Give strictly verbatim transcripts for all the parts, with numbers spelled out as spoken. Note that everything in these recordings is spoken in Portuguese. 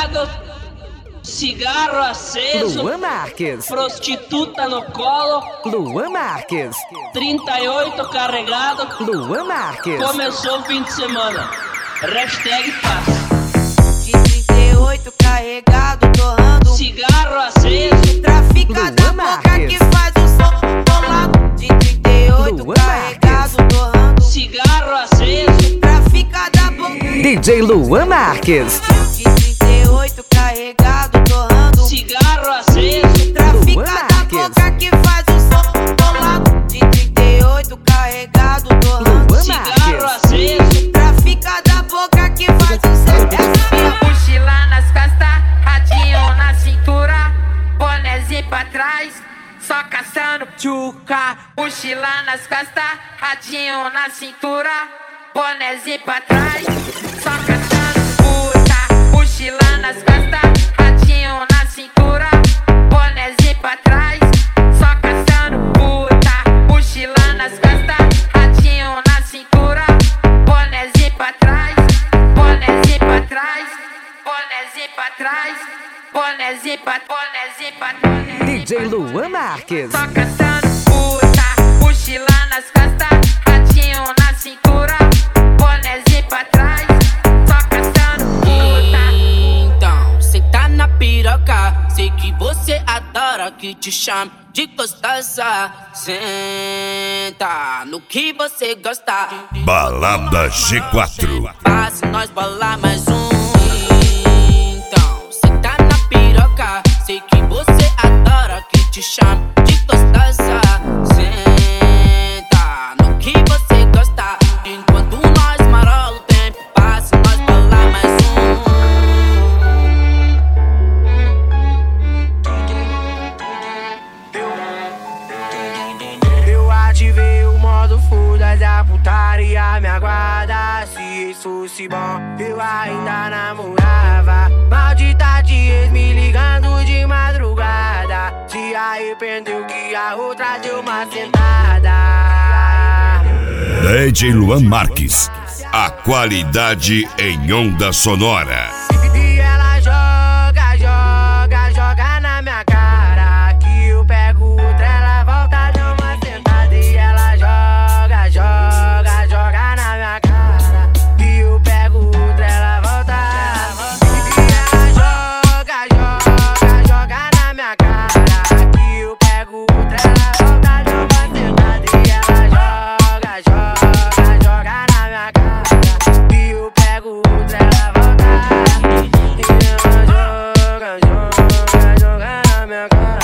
carregado, cigarro aceso, Luan Marques, prostituta no colo, Luan Marques, trinta e oito carregado, Luan Marques. começou o fim de semana. Hashtag paz. De trinta e oito carregado, torrando Cigarro aceso, trafica da Luan boca Marques. que faz o som bolado. De trinta e oito Luan carregado, Marques. torrando cigarro aceso, trafica da boca. D J Luan Marques, De trinta e oito carregado, torrando cigarro aceso, trafica Luan da Marques. boca que faz o som bolado. De trinta e oito carregado, torrando Luan cigarro Marques, aceso, trafica da boca que faz o som. Mochila nas costas, radinho na cintura, bonézinho pra trás, só caçando tchuca. Mochila nas costas, radinho na cintura, bonézinho pra trás, só caçando puta. Mochila nas costas, radinho na cintura, bonézinho pra trás, só caçando puta. Mochila nas costas, radinho na cintura, bonézinho pra trás, bonézinho pra trás, bonézinho pra trás, bonézinho pra bonézinho pra D J Luan Marques, só caçando puta. Mochila nas costas, radinho na cintura, bonézinho pra trás, só caçando puta. Então, senta na piroca, sei que você adora que te chame de gostosa. Senta no que você gosta. Balada G quatro. Faz nós bolar mais um. Então, senta na piroca, sei que você adora que te chame de gostosa. Senta no que você gosta. Enquanto nós marola o tempo, passa nós bolar mais um. Eu ativei o modo foda da putaria, me aguarda. Se isso fosse bom, eu ainda namorava. Maldita de ex me ligando de madrugada. Se arrependeu que a outra deu uma sentada. D J Luan Marques, a qualidade em onda sonora. E ela joga, joga, joga na minha cara. Que eu pego outra, ela volta, dá uma sentada. E ela joga, joga, joga na minha cara. Que eu pego outra, ela volta. E ela joga, joga, joga na minha cara. Que eu pego outra, ela volta, dá uma sentada. E ela joga, joga, joga na minha cara. Que eu pego outra, ela volta. E ela joga, joga, joga na minha cara.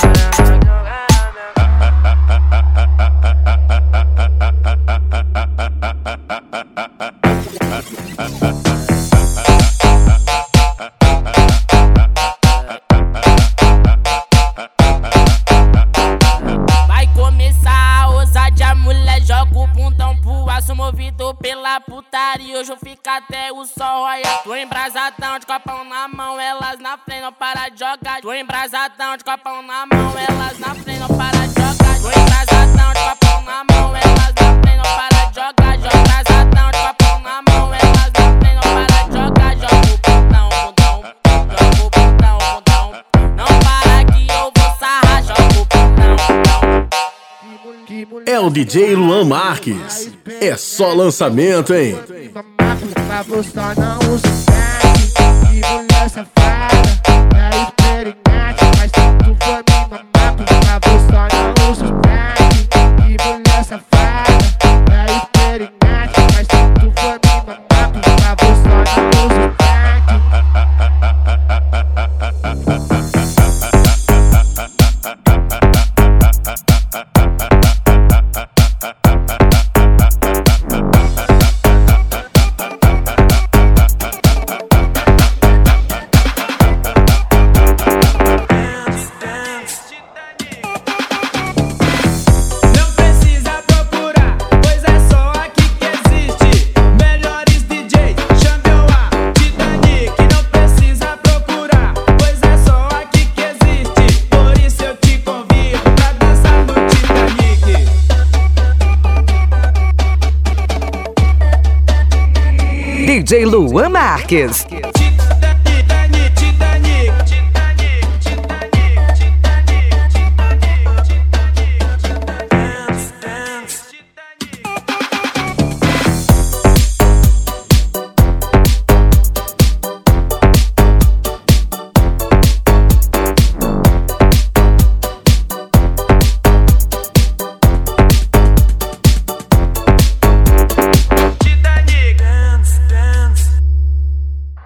Vai começar a ousadia, mulher, joga o bundão pro aço, movido pela putaria. Hoje eu fico até o sol, olha. Tô embrasadão de copão na mão, elas na frente não para de jogar. Tô embrasadão de copão na mão, elas na frente não para de jogar. Tô embrasadão de copão na mão, elas na frente não para de jogar. Joga embrasadão de copão na mão, elas na frente não para de jogar. Joga o bundão, bundão, joga o bundão, bundão. Não para que eu vou sarrar, joga o bundão, bundão. É o D J Luan Marques. É só lançamento, hein? Pra você não usa tag. Que mulher safada, é experiente. Mas se tu for me mamar, pra você não usa tag. Que mulher safada, é experiente. Mas se tu for me mamar, pra você não usa tag. D J Luan Marques.